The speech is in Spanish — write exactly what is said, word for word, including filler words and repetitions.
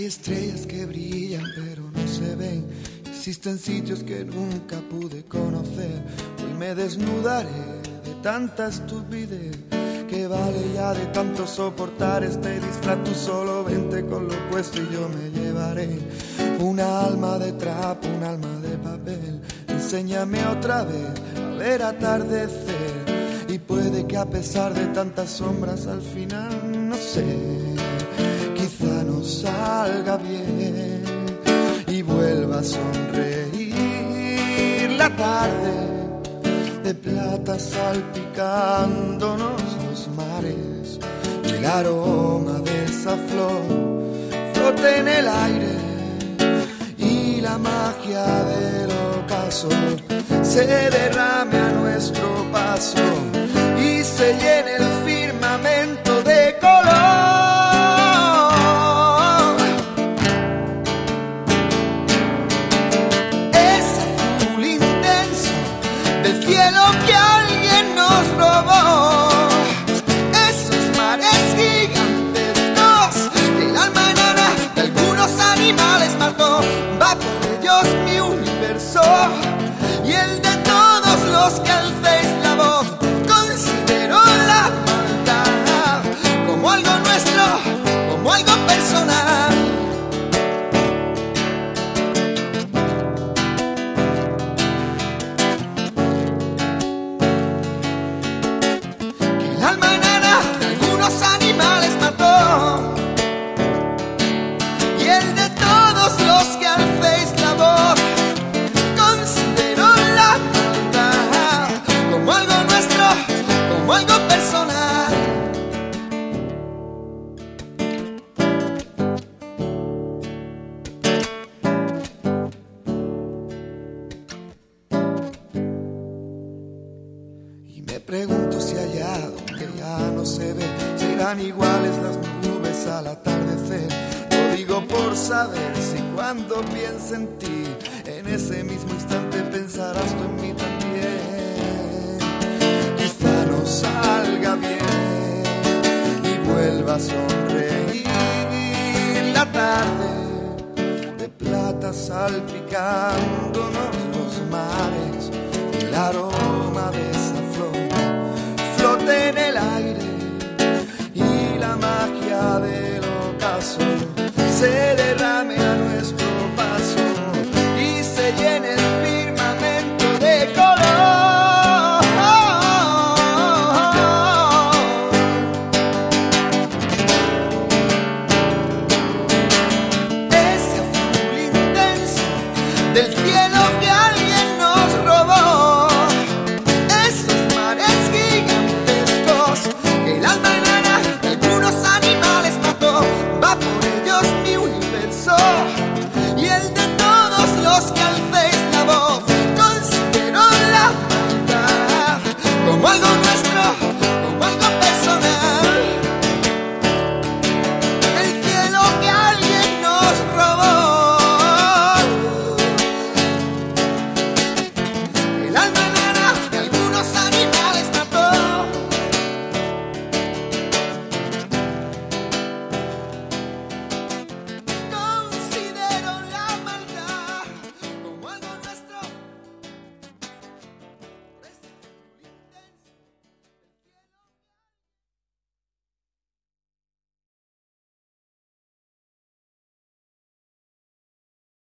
estrellas que brillan pero no se ven. Existen sitios que nunca pude conocer. Hoy me desnudaré de tanta estupidez. Que vale ya de tanto soportar este disfraz. Tú solo vente con lo opuesto y yo me llevaré una alma de trapo, un alma de papel. Enséñame otra vez a ver atardecer. Y puede que a pesar de tantas sombras al final, no sé, quizá no salga bien y vuelva a sonreír la tarde de plata salpicándonos los mares. Y el aroma de esa flor flote en el aire y la magia del ocaso se derrame a nuestro paso y se llene el firmamento de color. Ese azul intenso del cielo que alguien nos robó. Esos mares gigantescos que el alma enana de algunos animales mató. Va por ellos mi universo y el de todos los que alcéis la voz. Considero la maldad como algo nuestro, como algo personal. Que el alma enana de algunos animales mató y el de todos los que alcéis la voz. Considero la maldad como algo nuestro, como algo personal. Y me pregunto si allá donde ya no se ve serán iguales las nubes al atardecer. Lo digo por saber si cuando piense en ti, en ese mismo instante pensarás tú en mí también. Quizá no salga bien y vuelva a sonreír la tarde de plata salpicándonos los mares. El aroma de